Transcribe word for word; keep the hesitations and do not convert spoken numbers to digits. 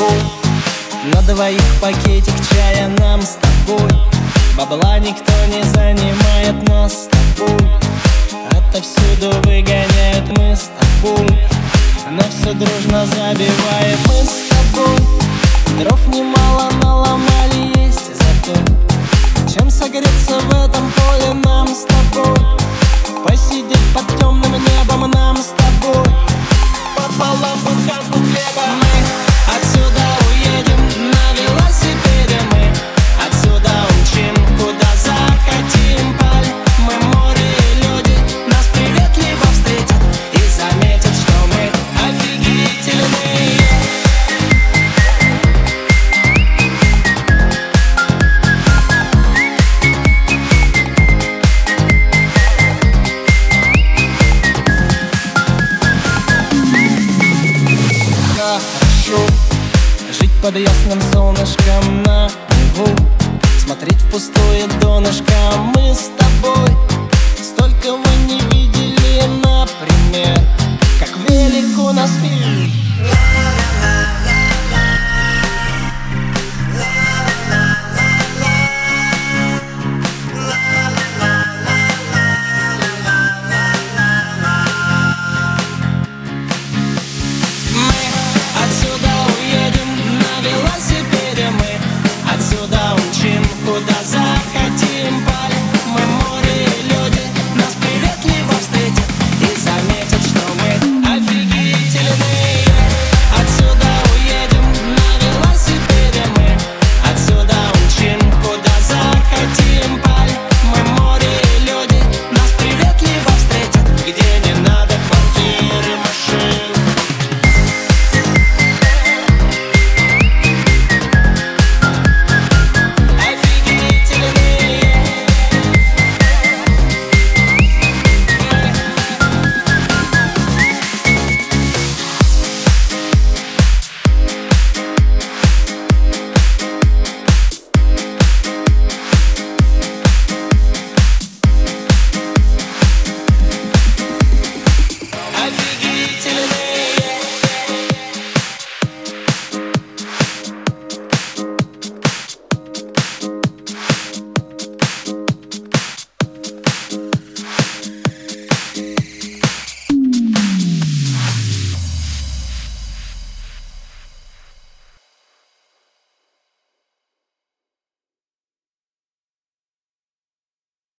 тобой. На двоих пакетик чая нам с тобой. Бабла никто не занимает нас с тобой. Отовсюду выгоняют мы с тобой, но все дружно забиваем мы с тобой. Дров немало наломали, есть зато чем согреться в этом поле нам с тобой. Посидеть под темным небом нам с тобой. Пополам буханку хлеба. Мы отсюда уедем на велосипеде. Мы отсюда умчим, куда захотим. Паль, мы море и люди нас приветливо встретят и заметят, что мы офигительные. Хорошо жить под ясным солнышком на Неву, смотреть в пустое донышко. Мы с тобой столько мы не видели, например, как велик у нас мир.